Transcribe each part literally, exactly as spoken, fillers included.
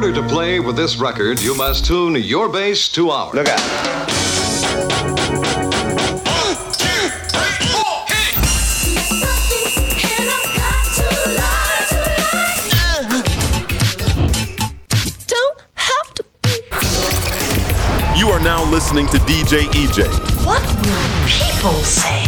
order to play with this record, you must tune your bass to ours. Look out. You are now listening to D J E J. What will people say?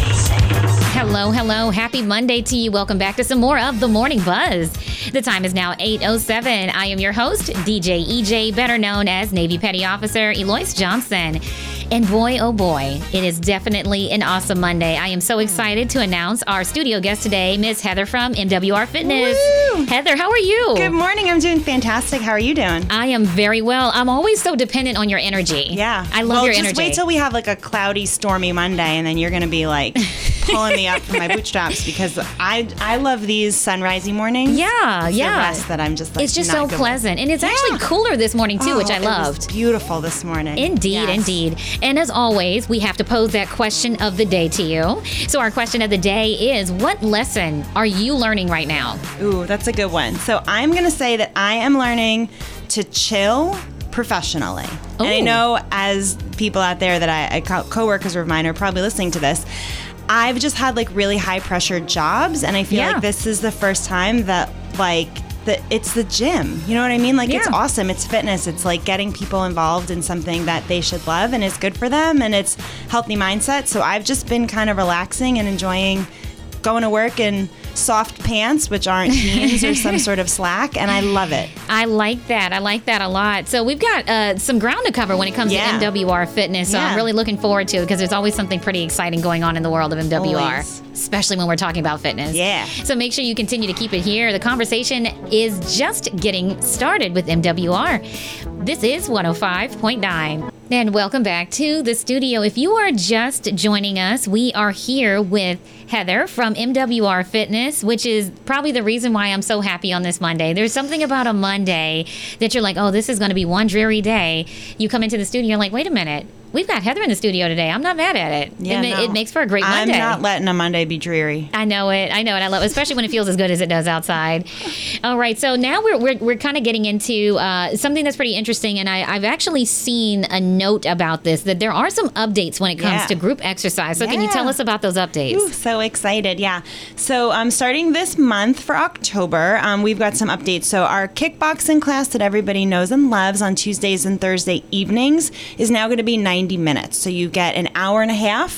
Hello, hello. Happy Monday to you. Welcome back to some more of The Morning Buzz. The time is now eight oh seven. I am your host, D J E J, better known as Navy Petty Officer Eloise Johnson. And boy, oh boy, it is definitely an awesome Monday. I am so excited to announce our studio guest today, Miss Heather from M W R Fitness. Woo! Heather, how are you? Good morning. I'm doing fantastic. How are you doing? I am very well. I'm always so dependent on your energy. Yeah. I love well, your just energy. wait till we have like a cloudy, stormy Monday, and then you're going to be like pulling me up from my bootstraps because I I love these sunrisey mornings. Yeah, it's yeah. The rest that I'm just like It's just not so good pleasant. with. And it's Yeah. actually cooler this morning too, Oh, which I it loved. was beautiful this morning. Indeed, Yes. indeed. And as always, we have to pose that question of the day to you. So our question of the day is, what lesson are you learning right now? Ooh, that's a good one. So I'm going to say that I am learning to chill professionally. And I Ooh. know as people out there that I, I co- coworkers of mine are probably listening to this, I've just had like really high pressure jobs, and I feel Yeah. like this is the first time that like the, it's the gym. You know what I mean? Like it's Yeah. awesome. It's fitness. It's like getting people involved in something that they should love and is good for them, and it's healthy mindset. So I've just been kind of relaxing and enjoying going to work in soft pants, which aren't jeans or some sort of slack, and I love it. I like that. I like that a lot. So we've got uh, some ground to cover when it comes Yeah. to M W R Fitness. So I'm Yeah. really looking forward to it because there's always something pretty exciting going on in the world of M W R, Always. especially when we're talking about fitness. Yeah. So make sure you continue to keep it here. The conversation is just getting started with M W R. This is one oh five point nine. And welcome back to the studio. If you are just joining us, we are here with Heather from M W R Fitness, which is probably the reason why I'm so happy on this Monday. There's something about a Monday that you're like, oh, this is going to be one dreary day. You come into the studio, you're like, wait a minute. We've got Heather in the studio today. I'm not mad at it. Yeah, it, ma- no. it makes for a great I'm Monday. not letting a Monday be dreary. I know it. I know it. I love it, especially when it feels as good as it does outside. All right. So now we're we're, we're kind of getting into uh, something that's pretty interesting. And I, I've actually seen a note about this, that there are some updates when it comes Yeah. to group exercise. So can you Yeah. tell us about those updates? Ooh, so excited. Yeah. So um, starting this month for October, um, we've got some updates. So our kickboxing class that everybody knows and loves on Tuesdays and Thursday evenings is now going to be ninety minutes. So you get an hour and a half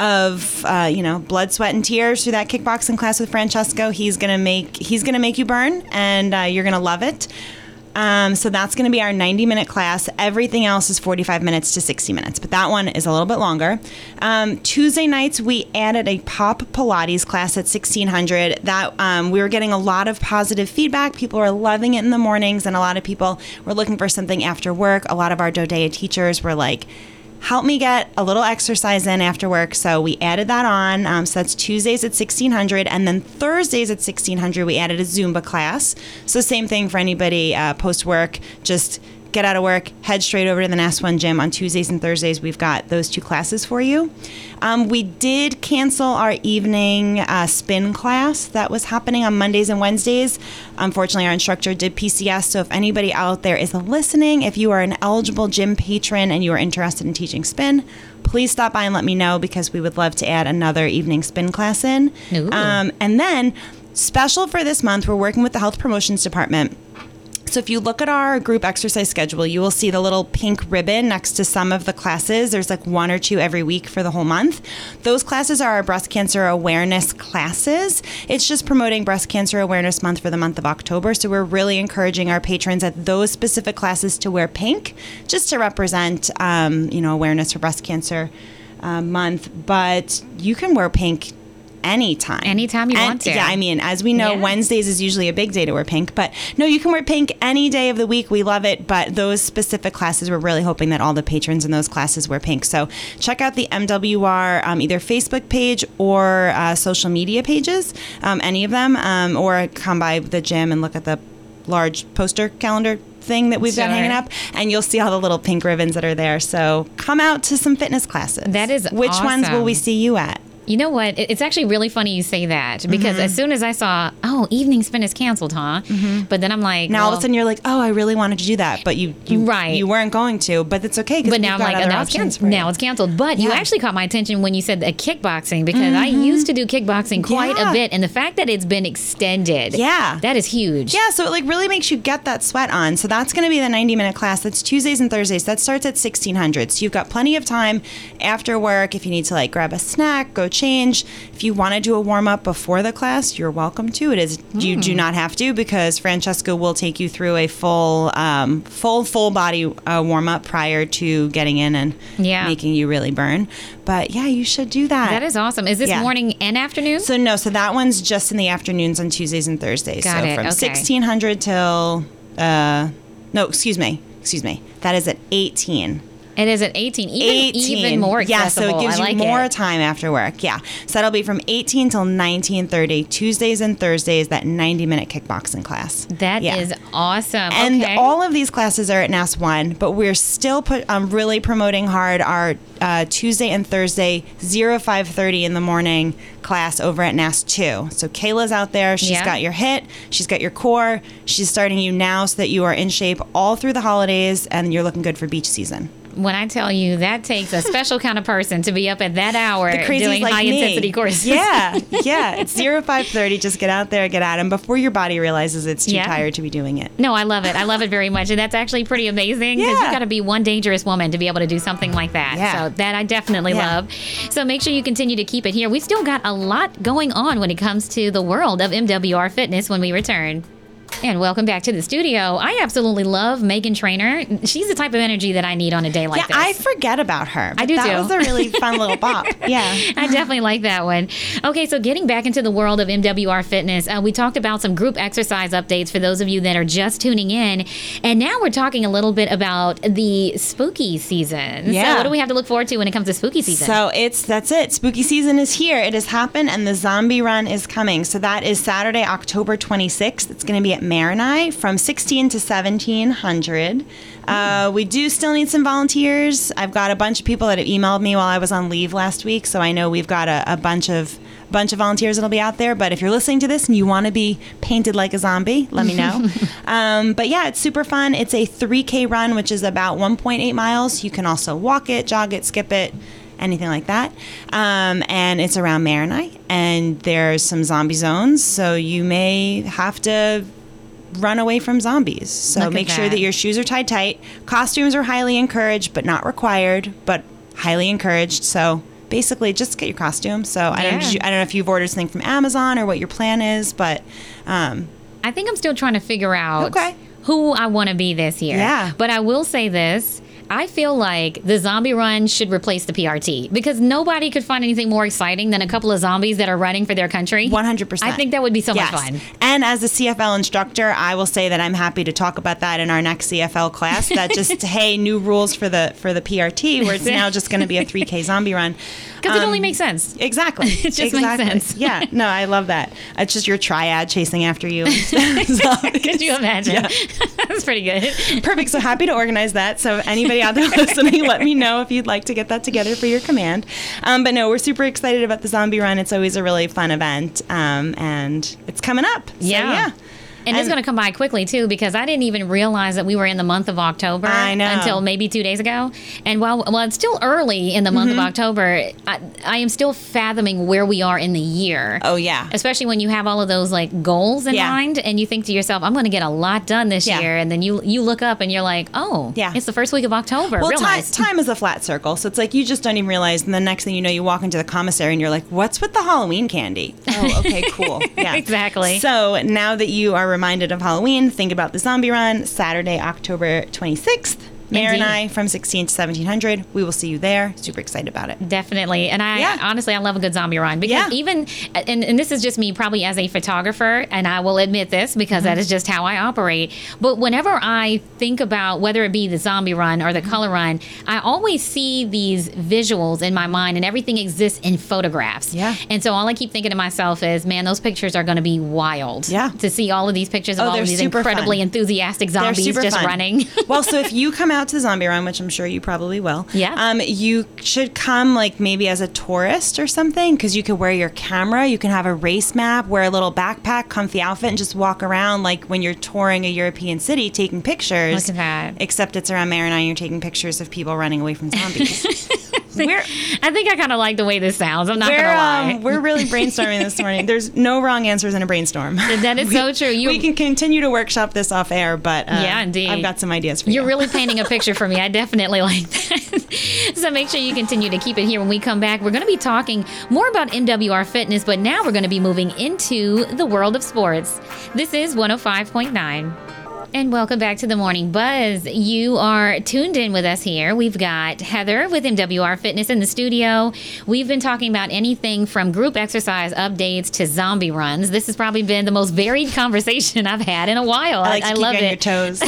of, uh, you know, blood, sweat, and tears through that kickboxing class with Francesco. He's going to make, he's going to make you burn, and uh, you're going to love it. Um, so that's going to be our ninety minute class. Everything else is forty-five minutes to sixty minutes, but that one is a little bit longer. Um, Tuesday nights, we added a pop Pilates class at sixteen hundred. That um, we were getting a lot of positive feedback. People were loving it in the mornings, and a lot of people were looking for something after work. A lot of our Dodea teachers were like, help me get a little exercise in after work. So we added that on. Um, so that's Tuesdays at sixteen hundred. And then Thursdays at sixteen hundred, we added a Zumba class. So same thing for anybody uh, post-work. Just get out of work, head straight over to the N A S one gym. On Tuesdays and Thursdays, we've got those two classes for you. Um, we did cancel our evening uh, spin class that was happening on Mondays and Wednesdays. Unfortunately, our instructor did P C S, so if anybody out there is listening, if you are an eligible gym patron and you are interested in teaching spin, please stop by and let me know, because we would love to add another evening spin class in. Ooh. Um, and then, special for this month, we're working with the Health Promotions Department. So if you look at our group exercise schedule, you will see the little pink ribbon next to some of the classes. There's like one or two every week for the whole month. Those classes are our breast cancer awareness classes. It's just promoting Breast Cancer Awareness Month for the month of October. So we're really encouraging our patrons at those specific classes to wear pink, just to represent, um, you know, awareness for breast cancer uh, month. But you can wear pink anytime. Anytime you And- want to. Yeah, I mean, as we know, Yeah. Wednesdays is usually a big day to wear pink, but no, you can wear pink any day of the week. We love it, but those specific classes, we're really hoping that all the patrons in those classes wear pink. So check out the M W R um, either Facebook page or uh, social media pages, um, any of them, um, or come by the gym and look at the large poster calendar thing that we've got Sure. hanging up, and you'll see all the little pink ribbons that are there. So come out to some fitness classes. That is Which ones will awesome. we see you at? You know what? It- It's actually really funny you say that because Mm-hmm. as soon as I saw, oh, evening spin is canceled, huh? But then I'm like, Now all of well, a sudden you're like, oh, I really wanted to do that, but you, you Right. you weren't going to. But it's okay because But now I'm like, oh, now it's canceled. Now it's canceled. But you Yeah. actually caught my attention when you said the kickboxing because I used to do kickboxing quite Yeah. a bit, and the fact that it's been extended, Yeah. that is huge. Yeah, so it like really makes you get that sweat on. So that's going to be the ninety minute class. That's Tuesdays and Thursdays. That starts at sixteen hundred. So you've got plenty of time after work if you need to like grab a snack, go change. If you want to do a warm up before the class, you're welcome to. It is you do not have to because Francesca will take you through a full um, full full body uh, warm up prior to getting in and Yeah. making you really burn. But yeah, you should do that. That is awesome. Is this Yeah. morning and afternoon? So no, so that one's just in the afternoons on Tuesdays and Thursdays. Got so it, from okay. sixteen hundred till uh no, excuse me. Excuse me. That is at eighteen. It is at eighteen, even eighteen. even more Yeah, accessible. so it gives I you like more it. time after work. Yeah. So that'll be from eighteen till nineteen thirty, Tuesdays and Thursdays, that ninety minute kickboxing class. That is Yeah. awesome. And okay. all of these classes are at N A S one, but we're still put um, really promoting hard our uh, Tuesday and Thursday zero five thirty in the morning class over at N A S two. So Kayla's out there. She's Yeah. got your HIIT. She's got your core. She's starting you now so that you are in shape all through the holidays and you're looking good for beach season. When I tell you that takes a special kind of person to be up at that hour The crazies doing like high me. intensity courses. Yeah, yeah. It's zero five thirty. Just get out there, get at them before your body realizes it's too Yeah. tired to be doing it. No, I love it. I love it very much. And that's actually pretty amazing because Yeah. you've got to be one dangerous woman to be able to do something like that. Yeah. So that I definitely Yeah. love. So make sure you continue to keep it here. We've still got a lot going on when it comes to the world of M W R Fitness when we return. And welcome back to the studio. I absolutely love Megan Trainor. She's the type of energy that I need on a day like yeah, I this. forget about her. but do that too. was a really fun little bop. Yeah. I definitely like that one. Okay, so getting back into the world of M W R Fitness, uh, we talked about some group exercise updates for those of you that are just tuning in. And now we're talking a little bit about the spooky season. Yeah. So what do we have to look forward to when it comes to spooky season? So it's that's it. Spooky season is here. It has happened, and the zombie run is coming. So that is Saturday, October twenty-sixth. It's going to be at Marinai from sixteen to seventeen hundred. Uh, we do still need some volunteers. I've got a bunch of people that have emailed me while I was on leave last week, so I know we've got a, a bunch of bunch of volunteers that'll be out there. But if you're listening to this and you want to be painted like a zombie, let me know. um, but yeah, it's super fun. It's a three K run, which is about one point eight miles. You can also walk it, jog it, skip it, anything like that. Um, and it's around Marinai, and there's some zombie zones, so you may have to run away from zombies. So Look at make sure that. that your shoes are tied tight. Costumes are highly encouraged, but not required, but highly encouraged. So basically, just get your costume. So I don't, Yeah. did you, I don't know if you've ordered something from Amazon or what your plan is, but um, I think I'm still trying to figure out Okay. who I want to be this year. Yeah. But I will say this. I feel like the zombie run should replace the P R T because nobody could find anything more exciting than a couple of zombies that are running for their country. one hundred percent. I think that would be so Yes. much fun. And as a C F L instructor, I will say that I'm happy to talk about that in our next C F L class. That just hey, new rules for the for the P R T, where it's now just going to be a three K zombie run. Because it Um, only makes sense. Exactly. It just makes exactly. sense. Yeah. No, I love that. It's just your triad chasing after you. Could you imagine? That's pretty good. Perfect. So happy to organize that. So anybody out there listening, let me know if you'd like to get that together for your command. Um, but no, we're super excited about the zombie run. It's always a really fun event, um, and it's coming up. So, Yeah. yeah. And, it's And- going to come by quickly, too, because I didn't even realize that we were in the month of October I know. until maybe two days ago. And while, while it's still early in the month Mm-hmm. of October, I, I am still fathoming where we are in the year. Oh, yeah. Especially when you have all of those like goals in Yeah. mind and you think to yourself, I'm going to get a lot done this Yeah. year. And then you you look up and you're like, oh, Yeah. it's the first week of October. Well, Real time, nice. time is a flat circle. So it's like you just don't even realize. And the next thing you know, you walk into the commissary and you're like, what's with the Halloween candy? Oh, okay, cool. Yeah. Exactly. So now that you are reminded of Halloween, think about the zombie run, Saturday, October twenty-sixth. Marinai Indeed. from sixteen to seventeen hundred. We will see you there. Super excited about it. Definitely. And I Yeah. honestly, I love a good zombie run because Yeah. even, and, and this is just me probably as a photographer, and I will admit this because that is just how I operate. But whenever I think about whether it be the zombie run or the color run, I always see these visuals in my mind and everything exists in photographs. Yeah. And so all I keep thinking to myself is, man, those pictures are going to be wild. Yeah. To see all of these pictures of Oh, all they're of these super incredibly fun. enthusiastic They're zombies super just fun. running. Well, so if you come out to the zombie run, which I'm sure you probably will, Yeah. um, you should come like maybe as a tourist or something, because you could wear your camera, you can have a race map, wear a little backpack, comfy outfit, and just walk around like when you're touring a European city, taking pictures. Look at that. Except it's around Marin and you're taking pictures of people running away from zombies. we're I think I kind of like the way this sounds. I'm not we're, going to lie. um, we're really brainstorming this morning. There's no wrong answers in a brainstorm. That is so true. You, We can continue to workshop this off air, but uh, Yeah, indeed. I've got some ideas for you. You're really painting a picture for me. I definitely like that. So make sure you continue to keep it here. When we come back, we're going to be talking more about M W R Fitness, but now we're going to be moving into the world of sports. This is one oh five point nine. And welcome back to the Morning Buzz. You are tuned in with us here. We've got Heather with M W R Fitness in the studio. We've been talking about anything from group exercise updates to zombie runs. This has probably been the most varied conversation I've had in a while. I like to I keep love you on it. your toes.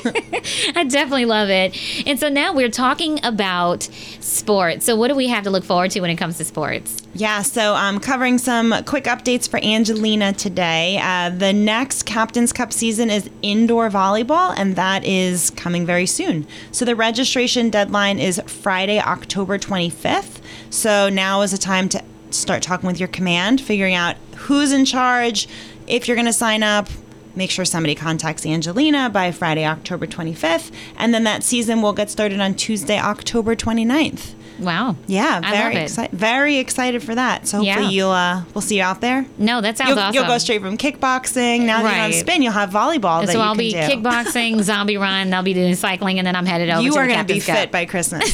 I definitely love it. And so now we're talking about sports. So what do we have to look forward to when it comes to sports? Yeah, so I'm covering some quick updates for Angelina today. Uh, the next Captain's Cup season is indoor volleyball, and that is coming very soon. So the registration deadline is Friday, October twenty-fifth. So now is the time to start talking with your command, figuring out who's in charge, if you're going to sign up. Make sure somebody contacts Angelina by Friday, October twenty-fifth, and then that season will get started on Tuesday, October twenty-ninth. Wow. Yeah, I very love it. excited. Very excited for that. So hopefully Yeah. you'll uh, we'll see you out there. No, that sounds You'll, awesome. you'll go straight from kickboxing. Now that you're on Right. spin, you'll have volleyball that So you I'll can be do. kickboxing, zombie run, I'll be doing cycling, and then I'm headed over You to are the going to be Captain's Cup. fit by Christmas.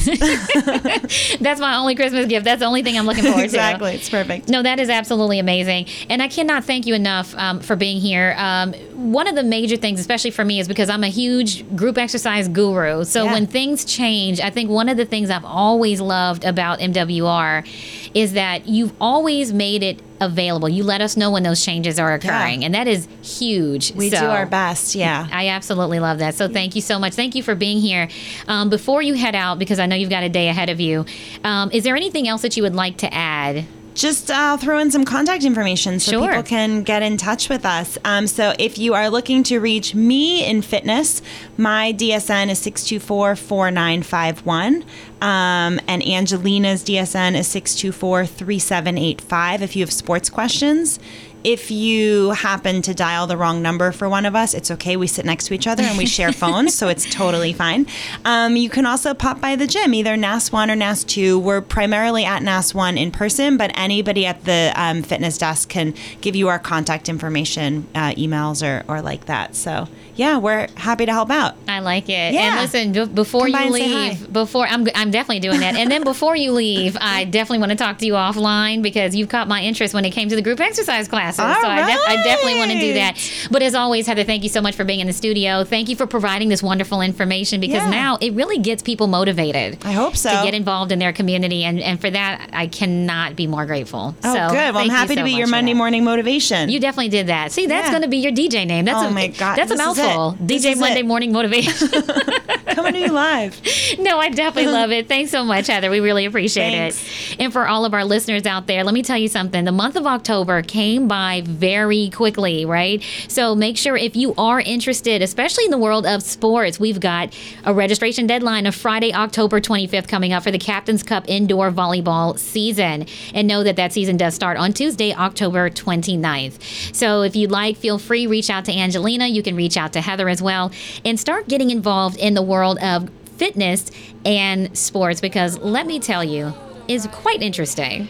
That's my only Christmas gift. That's the only thing I'm looking forward Exactly. to. It's perfect. No, that is absolutely amazing. And I cannot thank you enough um, for being here. Um, one of the major things, especially for me, is because I'm a huge group exercise guru. So Yeah. when things change, I think one of the things I've always loved about M W R is that you've always made it available. You let us know when those changes are occurring. Yeah. And that is huge. We So- do our best. Yeah. I absolutely love that. So thank you so much. Thank you for being here. Um, before you head out, because I know you've got a day ahead of you, um, is there anything else that you would like to add? Just uh, throw in some contact information so Sure. people can get in touch with us. Um, so if you are looking to reach me in fitness, my D S N is six two four, four nine five one. Um, and Angelina's D S N is six two four, three seven eight five if you have sports questions. If you happen to dial the wrong number for one of us, it's okay. We sit next to each other and we share phones, so it's totally fine. Um, you can also pop by the gym, either N A S one or N A S two. We're primarily at N A S one in person, but anybody at the um, fitness desk can give you our contact information, uh, emails, or, or like that. So, yeah, we're happy to help out. I like it. Yeah. And listen, b- before Come by you and say leave, hi. before I'm, I'm definitely doing that. And then before you leave, I definitely want to talk to you offline because you've caught my interest when it came to the group exercise classes. All so I, def- I definitely want to do right. that. But as always, Heather, thank you so much for being in the studio. Thank you for providing this wonderful information because Yeah. now it really gets people motivated. I hope so. To get involved in their community. And, and for that, I cannot be more grateful. Oh, so, good. Well, I'm thank you happy so to be much your for Monday that. morning motivation. You definitely did that. See, that's Yeah. going to be your D J name. That's Oh a, my God. That's a This is it. mouthful. This D J is Monday it. Morning Motivation. Coming to you live. No, I definitely love it. Thanks so much, Heather. We really appreciate Thanks. it. And for all of our listeners out there, let me tell you something. The month of October came by very quickly, right? So make sure if you are interested, especially in the world of sports, we've got a registration deadline of Friday, October twenty-fifth coming up for the Captain's Cup indoor volleyball season. And know that that season does start on Tuesday, October twenty-ninth. So if you'd like, feel free, reach out to Angelina. You can reach out to Heather as well and start getting involved in the world of fitness and sports because let me tell you, is quite interesting.